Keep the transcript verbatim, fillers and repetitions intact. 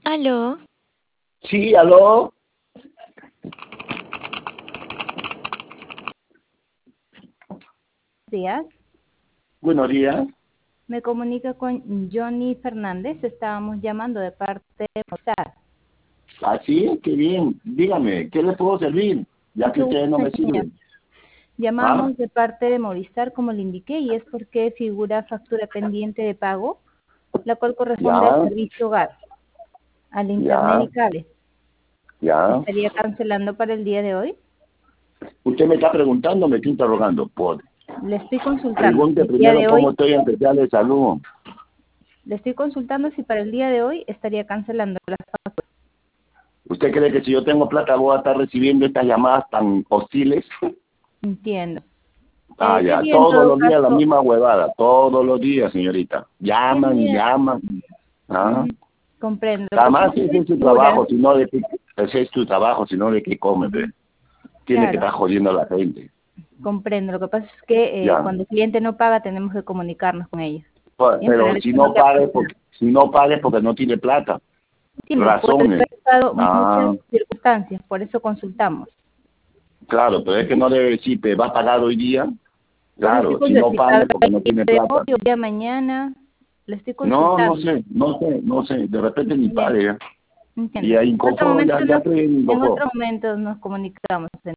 ¿Aló? Sí, aló. Días. Buenos días. Me comunica con Johnny Fernández. Estábamos llamando de parte de Movistar. Ah, sí, qué bien. Dígame, ¿qué le puedo servir? Ya que Mucho ustedes no gusto, me señor. sirven. ¿Ah? Llamamos de parte de Movistar, como le indiqué, y es porque figura factura pendiente de pago, la cual corresponde al Ya, servicio hogar, al internet ya, y cable. ya. ¿Estaría cancelando para el día de hoy? Usted me está preguntando, me está interrogando. Por... Le estoy consultando si Pregunte el día primero de cómo hoy, estoy en especial de salud. le estoy consultando si para el día de hoy estaría cancelando la factura. ¿Usted cree que si yo tengo plata voy a estar recibiendo estas llamadas tan hostiles? Entiendo. Ah, Eh, ya, sería en todos todo los días la caso, misma huevada, todos los días, señorita. Llaman y sería, llaman. ¿Ah? mm, comprendo. Lo que pasa Además, es ese que es su figura, trabajo, si no de qué, ese es tu trabajo, si no de qué come, pe. Tiene que claro, estar jodiendo a la gente. comprendo. Lo que pasa es que eh, Ya. cuando el cliente no paga tenemos que comunicarnos con ellos. Pues, Bien, pero pero le si tengo no que pague, apuntar. porque, si no pague porque no tiene plata. Entiendo, puede Razones. haber estado muchas Ah, circunstancias, por eso consultamos. claro, pero es que no debe decir, pe, ¿va a pagar hoy día? Por eso estoy Claro, si consultando no si pague paga porque el no día tiene de plata. hoy o día mañana. Le estoy No, no consultando. sé, no sé, no sé. De repente ni Bien, pague. Ya. Y entiendo. ahí En otro incofó, ya, momento ya nos, estoy en en incofó. otro momento nos comunicamos.